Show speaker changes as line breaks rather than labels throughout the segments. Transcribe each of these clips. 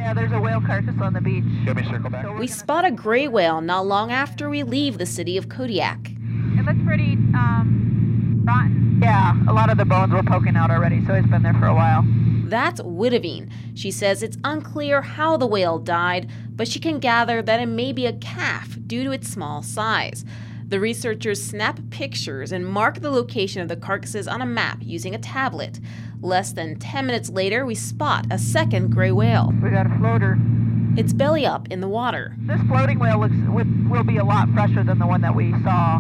Yeah, there's a whale carcass on the beach.
Show me circle back.
We spot a gray whale not long after we leave the city of Kodiak.
It looks pretty rotten. Yeah, a lot of the bones were poking out already, so it's been there for a while.
That's Witteveen. She says it's unclear how the whale died, but she can gather that it may be a calf due to its small size. The researchers snap pictures and mark the location of the carcasses on a map using a tablet. Less than 10 minutes later, we spot a second gray whale.
We got a floater.
It's belly up in the water.
This floating whale will be a lot fresher than the one that we saw.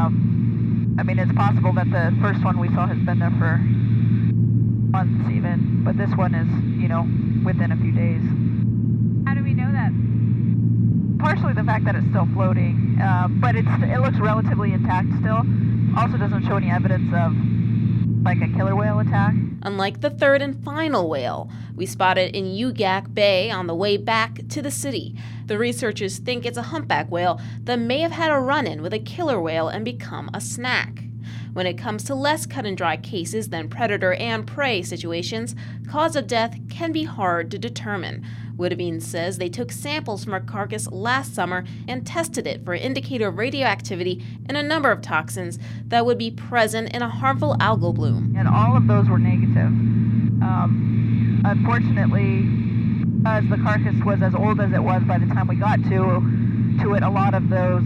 I mean, it's possible that the first one we saw has been there for months even, but this one is, within a few days.
How do we know that?
Partially the fact that it's still floating, but it looks relatively intact still. Also doesn't show any evidence of like a killer whale attack.
Unlike the third and final whale, we spotted in Ugak Bay on the way back to the city. The researchers think it's a humpback whale that may have had a run-in with a killer whale and become a snack. When it comes to less cut-and-dry cases than predator and prey situations, cause of death can be hard to determine. Witteveen says they took samples from a carcass last summer and tested it for an indicator of radioactivity and a number of toxins that would be present in a harmful algal bloom.
And all of those were negative. Unfortunately, as the carcass was as old as it was by the time we got to it, a lot of those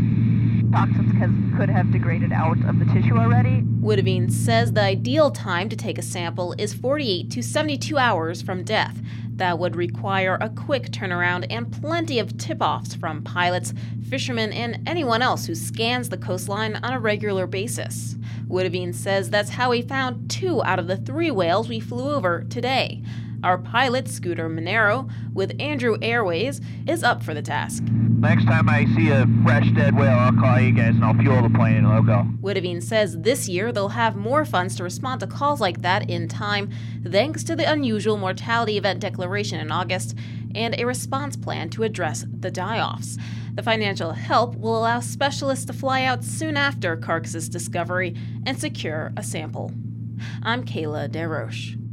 toxins could have degraded out of the tissue already.
Witteveen says the ideal time to take a sample is 48 to 72 hours from death. That would require a quick turnaround and plenty of tip-offs from pilots, fishermen, and anyone else who scans the coastline on a regular basis. Witteveen says that's how he found 2 out of the 3 whales we flew over today. Our pilot, Scooter Monero, with Andrew Airways, is up for the task.
Next time I see a fresh dead whale, I'll call you guys and I'll fuel the plane and loco.
Witteveen says this year they'll have more funds to respond to calls like that in time, thanks to the unusual mortality event declaration in August and a response plan to address the die-offs. The financial help will allow specialists to fly out soon after carcass discovery and secure a sample. I'm Kayla DesRoches.